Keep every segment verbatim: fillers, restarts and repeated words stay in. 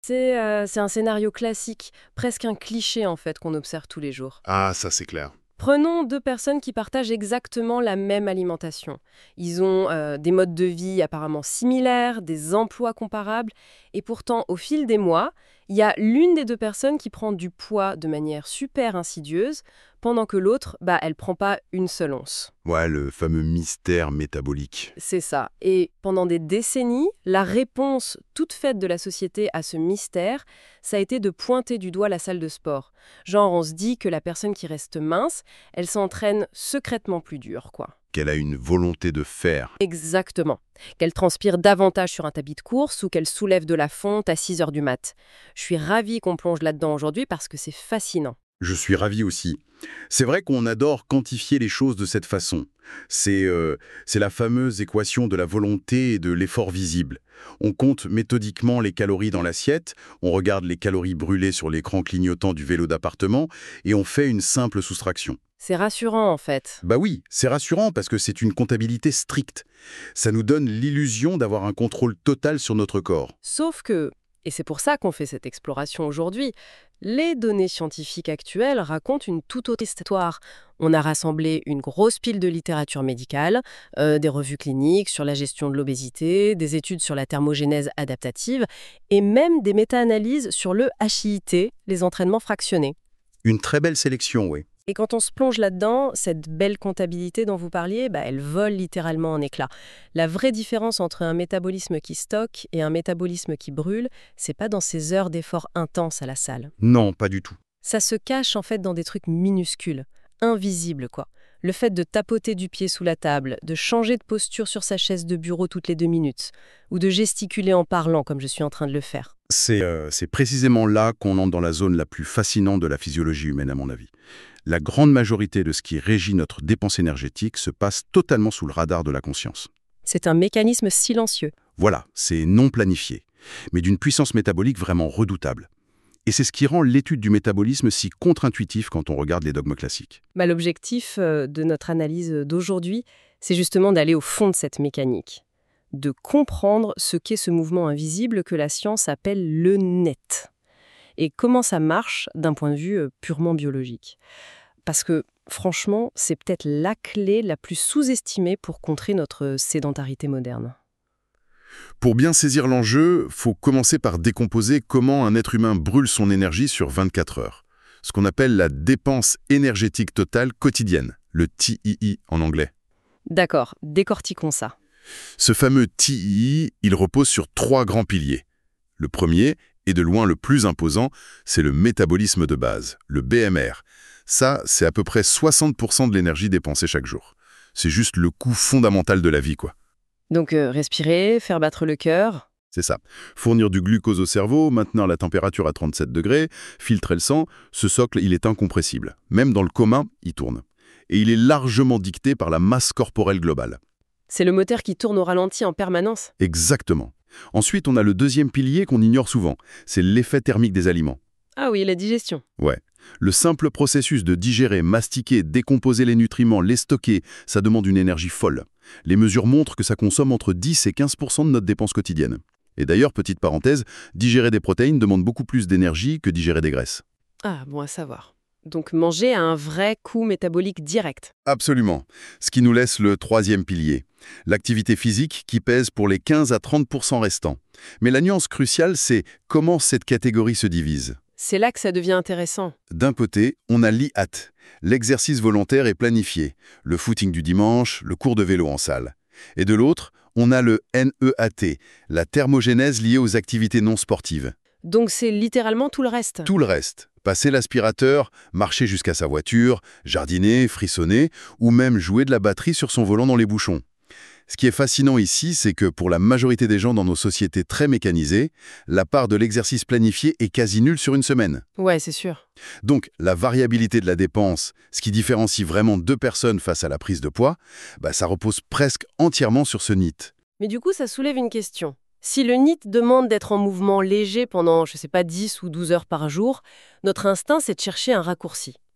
C'est euh, c'est un scénario classique, presque un cliché en fait qu'on observe tous les jours. Ah, ça c'est clair. Prenons deux personnes qui partagent exactement la même alimentation. Ils ont euh, des modes de vie apparemment similaires, des emplois comparables, et pourtant, au fil des mois, il y a l'une des deux personnes qui prend du poids de manière super insidieuse, pendant que l'autre, bah, elle prend pas une seule once. Ouais, le fameux mystère métabolique. C'est ça. Et pendant des décennies, la réponse toute faite de la société à ce mystère, ça a été de pointer du doigt la salle de sport. Genre, on se dit que la personne qui reste mince, elle s'entraîne secrètement plus dur, quoi. Qu'elle a une volonté de faire. Exactement. Qu'elle transpire davantage sur un tapis de course ou qu'elle soulève de la fonte à six heures du mat. Je suis ravie qu'on plonge là-dedans aujourd'hui parce que c'est fascinant. Je suis ravi aussi. C'est vrai qu'on adore quantifier les choses de cette façon. C'est euh, c'est la fameuse équation de la volonté et de l'effort visible. On compte méthodiquement les calories dans l'assiette, on regarde les calories brûlées sur l'écran clignotant du vélo d'appartement et on fait une simple soustraction. C'est rassurant en fait. Bah oui, c'est rassurant parce que c'est une comptabilité stricte. Ça nous donne l'illusion d'avoir un contrôle total sur notre corps. Sauf que, et c'est pour ça qu'on fait cette exploration aujourd'hui, les données scientifiques actuelles racontent une toute autre histoire. On a rassemblé une grosse pile de littérature médicale, euh, des revues cliniques sur la gestion de l'obésité, des études sur la thermogénèse adaptative et même des méta-analyses sur le H I I T, les entraînements fractionnés. Une très belle sélection, oui. Et quand on se plonge là-dedans, cette belle comptabilité dont vous parliez, bah, elle vole littéralement en éclats. La vraie différence entre un métabolisme qui stocke et un métabolisme qui brûle, c'est pas dans ces heures d'efforts intenses à la salle. Non, pas du tout. Ça se cache en fait dans des trucs minuscules, invisibles quoi. Le fait de tapoter du pied sous la table, de changer de posture sur sa chaise de bureau toutes les deux minutes, ou de gesticuler en parlant comme je suis en train de le faire. C'est euh, c'est précisément là qu'on entre dans la zone la plus fascinante de la physiologie humaine, à mon avis. La grande majorité de ce qui régit notre dépense énergétique se passe totalement sous le radar de la conscience. C'est un mécanisme silencieux. Voilà, c'est non planifié, mais d'une puissance métabolique vraiment redoutable. Et c'est ce qui rend l'étude du métabolisme si contre-intuitif quand on regarde les dogmes classiques. Bah, l'objectif euh, de notre analyse d'aujourd'hui, c'est justement d'aller au fond de cette mécanique, de comprendre ce qu'est ce mouvement invisible que la science appelle le net. Et comment ça marche d'un point de vue euh, purement biologique. Parce que, franchement, c'est peut-être la clé la plus sous-estimée pour contrer notre sédentarité moderne. Pour bien saisir l'enjeu, faut commencer par décomposer comment un être humain brûle son énergie sur vingt-quatre heures. Ce qu'on appelle la dépense énergétique totale quotidienne, le T I I en anglais. D'accord, décortiquons ça. Ce fameux T I I, il repose sur trois grands piliers. Le premier, et de loin le plus imposant, c'est le métabolisme de base, le B M R. Ça, c'est à peu près soixante pour cent de l'énergie dépensée chaque jour. C'est juste le coût fondamental de la vie, quoi. Donc, euh, respirer, faire battre le cœur. C'est ça. Fournir du glucose au cerveau, maintenir la température à trente-sept degrés, filtrer le sang, ce socle, il est incompressible. Même dans le coma, il tourne. Et il est largement dicté par la masse corporelle globale. C'est le moteur qui tourne au ralenti en permanence. Exactement. Ensuite, on a le deuxième pilier qu'on ignore souvent. C'est l'effet thermique des aliments. Ah oui, la digestion. Ouais. Le simple processus de digérer, mastiquer, décomposer les nutriments, les stocker, ça demande une énergie folle. Les mesures montrent que ça consomme entre dix et quinze pour cent de notre dépense quotidienne. Et d'ailleurs, petite parenthèse, digérer des protéines demande beaucoup plus d'énergie que digérer des graisses. Ah, bon à savoir. Donc manger a un vrai coût métabolique direct. Absolument. Ce qui nous laisse le troisième pilier. L'activité physique qui pèse pour les quinze à trente pour cent restants. Mais la nuance cruciale, c'est comment cette catégorie se divise. C'est là que ça devient intéressant. D'un côté, on a l'I A T, l'exercice volontaire et planifié, le footing du dimanche, le cours de vélo en salle. Et de l'autre, on a le N E A T, la thermogénèse liée aux activités non sportives. Donc c'est littéralement tout le reste. Tout le reste, passer l'aspirateur, marcher jusqu'à sa voiture, jardiner, frissonner, ou même jouer de la batterie sur son volant dans les bouchons. Ce qui est fascinant ici, c'est que pour la majorité des gens dans nos sociétés très mécanisées, la part de l'exercice planifié est quasi nulle sur une semaine. Ouais, c'est sûr. Donc, la variabilité de la dépense, ce qui différencie vraiment deux personnes face à la prise de poids, bah, ça repose presque entièrement sur ce N I T. Mais du coup, ça soulève une question. Si le N I T demande d'être en mouvement léger pendant, je sais pas, dix ou douze heures par jour, notre instinct, c'est de chercher un raccourci.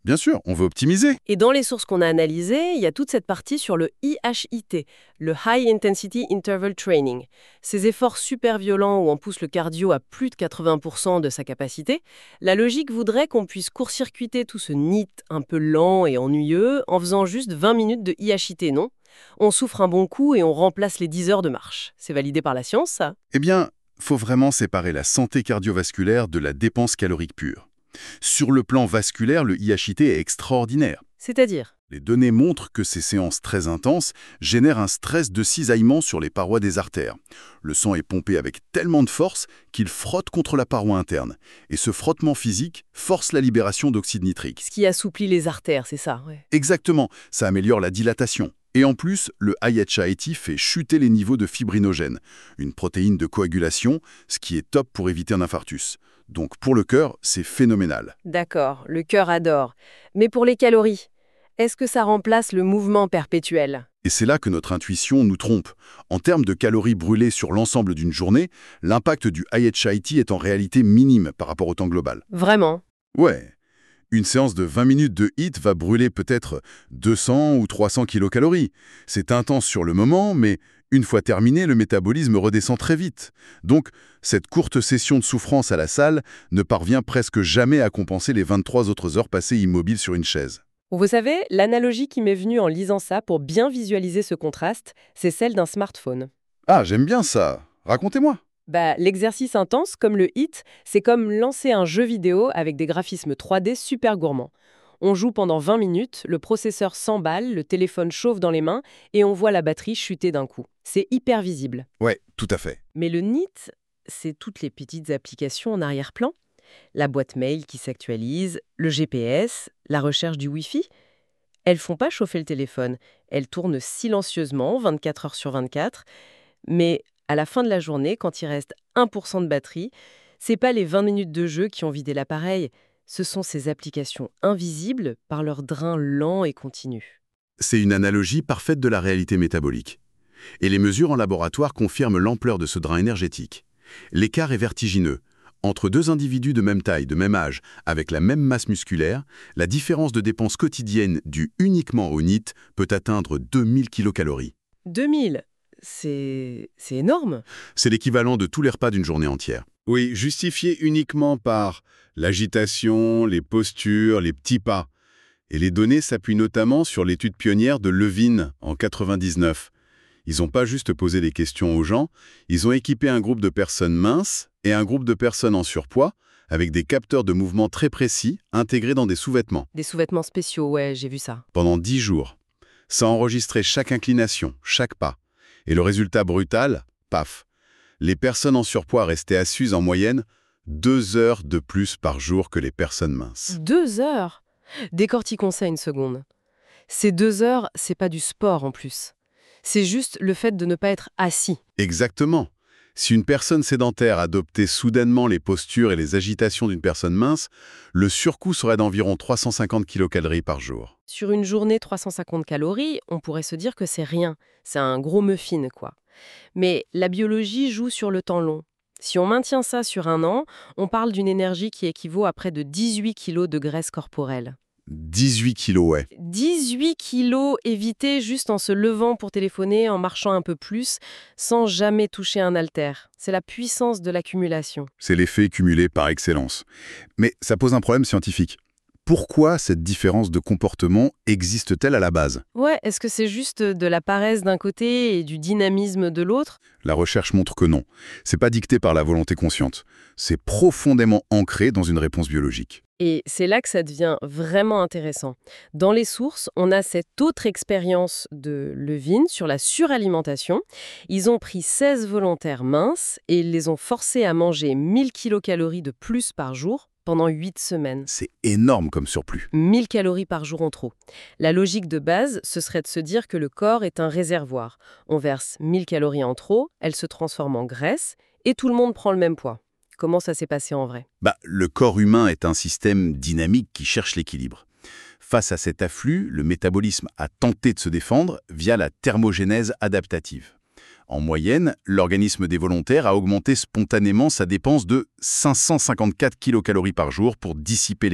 Bien sûr, on veut optimiser. Et dans les sources qu'on a analysées, il y a toute cette partie sur le I H I T, le High Intensity Interval Training. Ces efforts super violents où on pousse le cardio à plus de quatre-vingts pour cent de sa capacité, la logique voudrait qu'on puisse court-circuiter tout ce N I T un peu lent et ennuyeux en faisant juste vingt minutes de I H I T, non? On souffre un bon coup et on remplace les dix heures de marche. C'est validé par la science, ça? Eh bien, faut vraiment séparer la santé cardiovasculaire de la dépense calorique pure. Sur le plan vasculaire, le I H I T est extraordinaire. C'est-à-dire? Les données montrent que ces séances très intenses génèrent un stress de cisaillement sur les parois des artères. Le sang est pompé avec tellement de force qu'il frotte contre la paroi interne. Et ce frottement physique force la libération d'oxyde nitrique. Ce qui assouplit les artères, c'est ça, ouais. Exactement, ça améliore la dilatation. Et en plus, le I H I T fait chuter les niveaux de fibrinogène, une protéine de coagulation, ce qui est top pour éviter un infarctus. Donc pour le cœur, c'est phénoménal. D'accord, le cœur adore. Mais pour les calories, est-ce que ça remplace le mouvement perpétuel? Et c'est là que notre intuition nous trompe. En termes de calories brûlées sur l'ensemble d'une journée, l'impact du I H I T est en réalité minime par rapport au temps global. Vraiment? Ouais. Une séance de vingt minutes de H I T va brûler peut-être deux cents ou trois cents kilocalories. C'est intense sur le moment, mais une fois terminé, le métabolisme redescend très vite. Donc, cette courte session de souffrance à la salle ne parvient presque jamais à compenser les vingt-trois autres heures passées immobiles sur une chaise. Vous savez, l'analogie qui m'est venue en lisant ça pour bien visualiser ce contraste, c'est celle d'un smartphone. Ah, j'aime bien ça. Racontez-moi. Bah, l'exercice intense, comme le H I T, c'est comme lancer un jeu vidéo avec des graphismes trois D super gourmands. On joue pendant vingt minutes, le processeur s'emballe, le téléphone chauffe dans les mains et on voit la batterie chuter d'un coup. C'est hyper visible. Ouais, tout à fait. Mais le N I T, c'est toutes les petites applications en arrière-plan. La boîte mail qui s'actualise, le G P S, la recherche du Wi-Fi. Elles font pas chauffer le téléphone. Elles tournent silencieusement, vingt-quatre heures sur vingt-quatre. Mais à la fin de la journée, quand il reste un pour cent de batterie, c'est pas les vingt minutes de jeu qui ont vidé l'appareil. Ce sont ces applications invisibles par leur drain lent et continu. C'est une analogie parfaite de la réalité métabolique. Et les mesures en laboratoire confirment l'ampleur de ce drain énergétique. L'écart est vertigineux. Entre deux individus de même taille, de même âge, avec la même masse musculaire, la différence de dépenses quotidiennes due uniquement au N I T peut atteindre deux mille kilocalories. deux mille, c'est... c'est énorme. C'est l'équivalent de tous les repas d'une journée entière. Oui, justifié uniquement par l'agitation, les postures, les petits pas. Et les données s'appuient notamment sur l'étude pionnière de Levine en quatre-vingt-dix-neuf. Ils n'ont pas juste posé des questions aux gens, ils ont équipé un groupe de personnes minces et un groupe de personnes en surpoids avec des capteurs de mouvement très précis intégrés dans des sous-vêtements. Des sous-vêtements spéciaux, ouais, j'ai vu ça. Pendant dix jours. Ça enregistrait chaque inclination, chaque pas. Et le résultat brutal, paf. Les personnes en surpoids restaient assises en moyenne deux heures de plus par jour que les personnes minces. Deux heures? Décortiquons ça une seconde. Ces deux heures, c'est pas du sport en plus. C'est juste le fait de ne pas être assis. Exactement. Si une personne sédentaire adoptait soudainement les postures et les agitations d'une personne mince, le surcoût serait d'environ trois cent cinquante kilocalories par jour. Sur une journée, trois cent cinquante calories, on pourrait se dire que c'est rien. C'est un gros muffin, quoi. Mais la biologie joue sur le temps long. Si on maintient ça sur un an, on parle d'une énergie qui équivaut à près de dix-huit kilos de graisse corporelle. dix-huit kilos, ouais. dix-huit kilos évités juste en se levant pour téléphoner, en marchant un peu plus, sans jamais toucher un haltère. C'est la puissance de l'accumulation. C'est l'effet cumulé par excellence. Mais ça pose un problème scientifique. Pourquoi cette différence de comportement existe-t-elle à la base? Ouais, est-ce que c'est juste de la paresse d'un côté et du dynamisme de l'autre? La recherche montre que non. C'est pas dicté par la volonté consciente. C'est profondément ancré dans une réponse biologique. Et c'est là que ça devient vraiment intéressant. Dans les sources, on a cette autre expérience de Levine sur la suralimentation. Ils ont pris seize volontaires minces et ils les ont forcés à manger mille kilocalories de plus par jour pendant huit semaines. C'est énorme comme surplus. mille calories par jour en trop. La logique de base, ce serait de se dire que le corps est un réservoir. On verse mille calories en trop, elles se transforment en graisse et tout le monde prend le même poids. Comment ça s'est passé en vrai? Bah, le corps humain est un système dynamique qui cherche l'équilibre. Face à cet afflux, le métabolisme a tenté de se défendre via la thermogénèse adaptative. En moyenne, l'organisme des volontaires a augmenté spontanément sa dépense de cinq cent cinquante-quatre kilocalories par jour pour dissiper l'excès.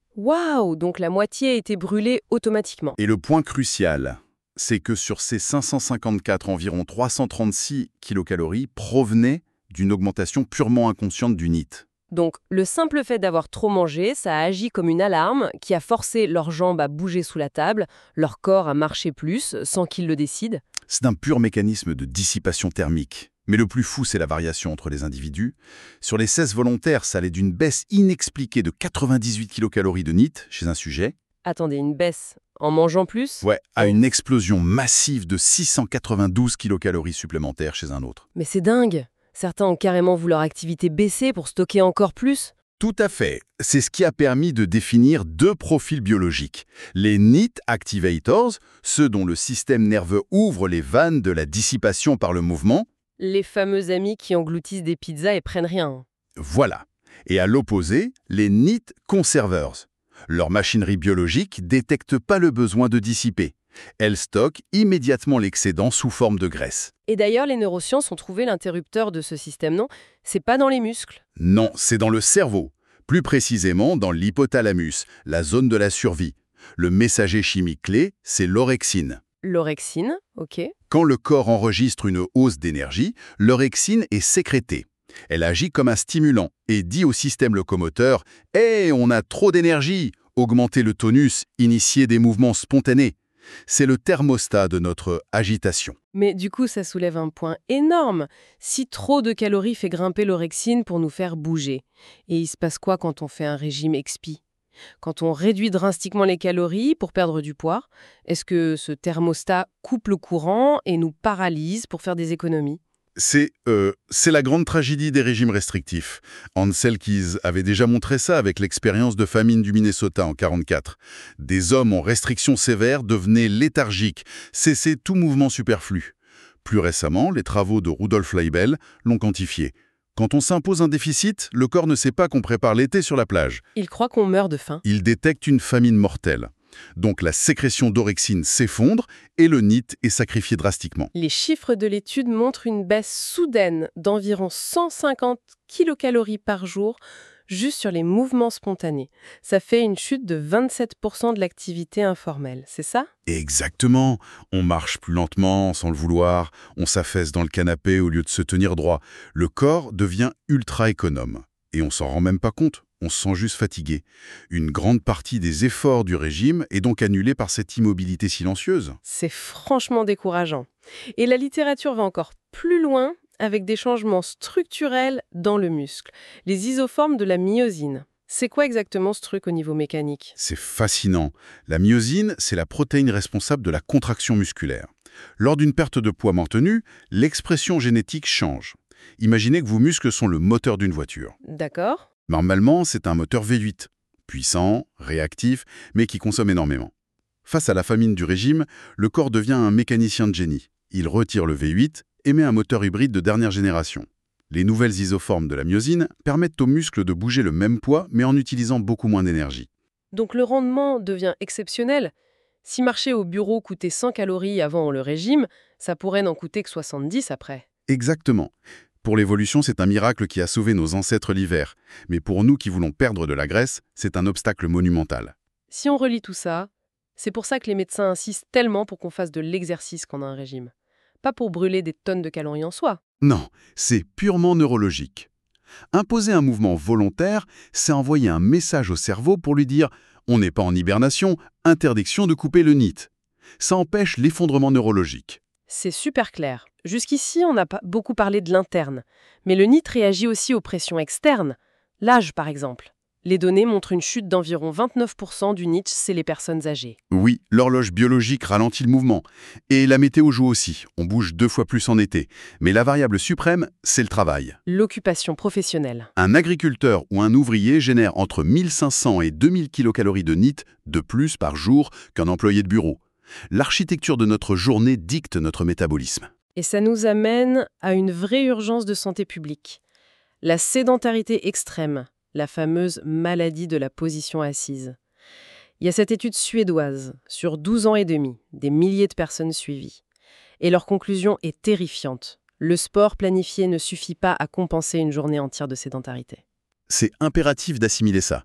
Waouh! Donc la moitié a été brûlée automatiquement. Et le point crucial, c'est que sur ces cinq cent cinquante-quatre, environ trois cent trente-six kilocalories provenaient d'une augmentation purement inconsciente du N I T. Donc le simple fait d'avoir trop mangé, ça a agi comme une alarme qui a forcé leurs jambes à bouger sous la table, leur corps à marcher plus, sans qu'ils le décident. C'est un pur mécanisme de dissipation thermique. Mais le plus fou, c'est la variation entre les individus. Sur les seize volontaires, ça allait d'une baisse inexpliquée de quatre-vingt-dix-huit kilocalories de N I T chez un sujet. Attendez, une baisse en mangeant plus? Ouais, à une explosion massive de six cent quatre-vingt-douze kilocalories supplémentaires chez un autre. Mais c'est dingue! Certains ont carrément vu leur activité baisser pour stocker encore plus. Tout à fait. C'est ce qui a permis de définir deux profils biologiques. Les N I T activators, ceux dont le système nerveux ouvre les vannes de la dissipation par le mouvement. Les fameux amis qui engloutissent des pizzas et prennent rien. Voilà. Et à l'opposé, les N I T conservers. Leur machinerie biologique détecte pas le besoin de dissiper. Elle stocke immédiatement l'excédent sous forme de graisse. Et d'ailleurs, les neurosciences ont trouvé l'interrupteur de ce système, non? C'est pas dans les muscles. Non, c'est dans le cerveau. Plus précisément dans l'hypothalamus, la zone de la survie. Le messager chimique clé, c'est l'orexine. L'orexine, ok. Quand le corps enregistre une hausse d'énergie, l'orexine est sécrétée. Elle agit comme un stimulant et dit au système locomoteur « Hé, on a trop d'énergie ! Augmentez le tonus, initiez des mouvements spontanés !» C'est le thermostat de notre agitation. Mais du coup, ça soulève un point énorme. Si trop de calories fait grimper l'orexine pour nous faire bouger, et il se passe quoi quand on fait un régime expi? Quand on réduit drastiquement les calories pour perdre du poids, est-ce que ce thermostat coupe le courant et nous paralyse pour faire des économies? C'est euh, c'est la grande tragédie des régimes restrictifs. Ansel Keys avait déjà montré ça avec l'expérience de famine du Minnesota en quarante-quatre. Des hommes en restrictions sévères devenaient léthargiques, cessaient tout mouvement superflu. Plus récemment, les travaux de Rudolf Leibel l'ont quantifié. Quand on s'impose un déficit, le corps ne sait pas qu'on prépare l'été sur la plage. Il croit qu'on meurt de faim. Il détecte une famine mortelle. Donc la sécrétion d'orexine s'effondre et le N I T est sacrifié drastiquement. Les chiffres de l'étude montrent une baisse soudaine d'environ cent cinquante kilocalories par jour juste sur les mouvements spontanés. Ça fait une chute de vingt-sept pour cent de l'activité informelle, c'est ça? Exactement. On marche plus lentement, sans le vouloir, on s'affaisse dans le canapé au lieu de se tenir droit. Le corps devient ultra économe. Et on s'en rend même pas compte. On se sent juste fatigué. Une grande partie des efforts du régime est donc annulée par cette immobilité silencieuse. C'est franchement décourageant. Et la littérature va encore plus loin avec des changements structurels dans le muscle, les isoformes de la myosine. C'est quoi exactement ce truc au niveau mécanique? C'est fascinant. La myosine, c'est la protéine responsable de la contraction musculaire. Lors d'une perte de poids maintenue, l'expression génétique change. Imaginez que vos muscles sont le moteur d'une voiture. D'accord. Normalement, c'est un moteur V huit, puissant, réactif, mais qui consomme énormément. Face à la famine du régime, le corps devient un mécanicien de génie. Il retire le V huit et met un moteur hybride de dernière génération. Les nouvelles isoformes de la myosine permettent aux muscles de bouger le même poids, mais en utilisant beaucoup moins d'énergie. Donc le rendement devient exceptionnel. Si marcher au bureau coûtait cent calories avant le régime, ça pourrait n'en coûter que soixante-dix après. Exactement. Pour l'évolution, c'est un miracle qui a sauvé nos ancêtres l'hiver. Mais pour nous qui voulons perdre de la graisse, c'est un obstacle monumental. Si on relie tout ça, c'est pour ça que les médecins insistent tellement pour qu'on fasse de l'exercice quand on a un régime. Pas pour brûler des tonnes de calories en soi. Non, c'est purement neurologique. Imposer un mouvement volontaire, c'est envoyer un message au cerveau pour lui dire « on n'est pas en hibernation, interdiction de couper le N I T ». Ça empêche l'effondrement neurologique. C'est super clair. Jusqu'ici, on n'a pas beaucoup parlé de l'interne. Mais le N I T réagit aussi aux pressions externes. L'âge, par exemple. Les données montrent une chute d'environ vingt-neuf pour cent du N I T chez les personnes âgées. Oui, l'horloge biologique ralentit le mouvement. Et la météo joue aussi. On bouge deux fois plus en été. Mais la variable suprême, c'est le travail. L'occupation professionnelle. Un agriculteur ou un ouvrier génère entre mille cinq cents et deux mille kilocalories de N I T de plus par jour qu'un employé de bureau. L'architecture de notre journée dicte notre métabolisme. Et ça nous amène à une vraie urgence de santé publique. La sédentarité extrême, la fameuse maladie de la position assise. Il y a cette étude suédoise, sur douze ans et demi, des milliers de personnes suivies. Et leur conclusion est terrifiante. Le sport planifié ne suffit pas à compenser une journée entière de sédentarité. C'est impératif d'assimiler ça.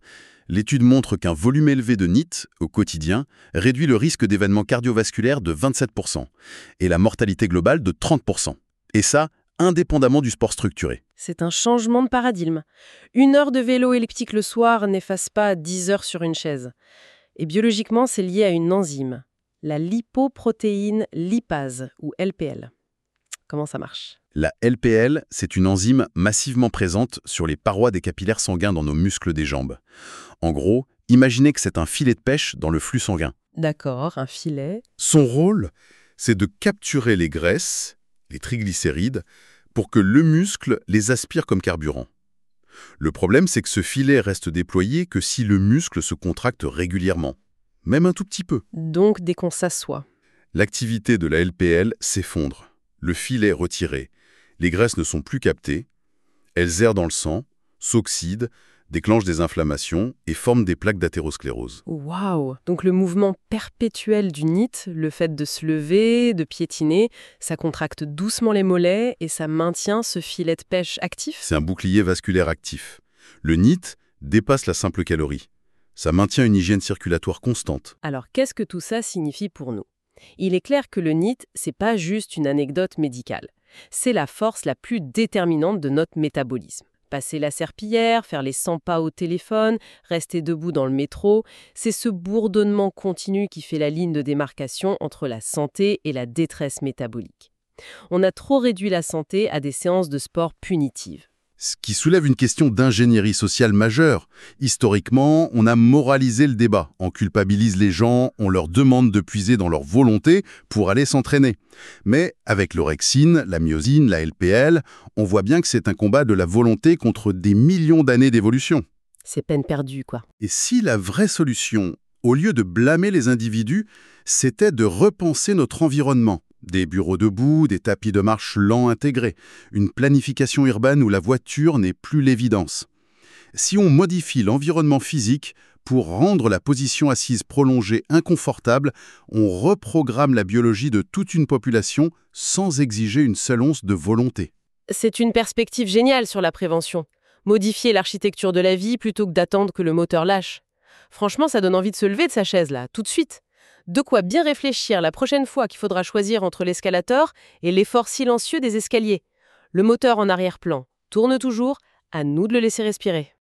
L'étude montre qu'un volume élevé de N I T au quotidien réduit le risque d'événements cardiovasculaires de vingt-sept pour cent et la mortalité globale de trente pour cent. Et ça, indépendamment du sport structuré. C'est un changement de paradigme. Une heure de vélo elliptique le soir n'efface pas dix heures sur une chaise. Et biologiquement, c'est lié à une enzyme, la lipoprotéine lipase, ou L P L. Comment ça marche? La L P L, c'est une enzyme massivement présente sur les parois des capillaires sanguins dans nos muscles des jambes. En gros, imaginez que c'est un filet de pêche dans le flux sanguin. D'accord, un filet. Son rôle, c'est de capturer les graisses, les triglycérides, pour que le muscle les aspire comme carburant. Le problème, c'est que ce filet reste déployé que si le muscle se contracte régulièrement, même un tout petit peu. Donc dès qu'on s'assoit. L'activité de la L P L s'effondre. Le filet est retiré. Les graisses ne sont plus captées. Elles errent dans le sang, s'oxydent, déclenchent des inflammations et forment des plaques d'athérosclérose. Waouh! Donc le mouvement perpétuel du N I T, le fait de se lever, de piétiner, ça contracte doucement les mollets et ça maintient ce filet de pêche actif? C'est un bouclier vasculaire actif. Le N I T dépasse la simple calorie. Ça maintient une hygiène circulatoire constante. Alors qu'est-ce que tout ça signifie pour nous? Il est clair que le N I T, c'est pas juste une anecdote médicale. C'est la force la plus déterminante de notre métabolisme. Passer la serpillière, faire les cent pas au téléphone, rester debout dans le métro, c'est ce bourdonnement continu qui fait la ligne de démarcation entre la santé et la détresse métabolique. On a trop réduit la santé à des séances de sport punitives. Ce qui soulève une question d'ingénierie sociale majeure. Historiquement, on a moralisé le débat. On culpabilise les gens, on leur demande de puiser dans leur volonté pour aller s'entraîner. Mais avec l'orexine, la myosine, la L P L, on voit bien que c'est un combat de la volonté contre des millions d'années d'évolution. C'est peine perdue, quoi. Et si la vraie solution, au lieu de blâmer les individus, c'était de repenser notre environnement? Des bureaux debout, des tapis de marche lents intégrés, une planification urbaine où la voiture n'est plus l'évidence. Si on modifie l'environnement physique pour rendre la position assise prolongée inconfortable, on reprogramme la biologie de toute une population sans exiger une seule once de volonté. C'est une perspective géniale sur la prévention. Modifier l'architecture de la vie plutôt que d'attendre que le moteur lâche. Franchement, ça donne envie de se lever de sa chaise, là, tout de suite. De quoi bien réfléchir la prochaine fois qu'il faudra choisir entre l'escalator et l'effort silencieux des escaliers. Le moteur en arrière-plan tourne toujours, à nous de le laisser respirer.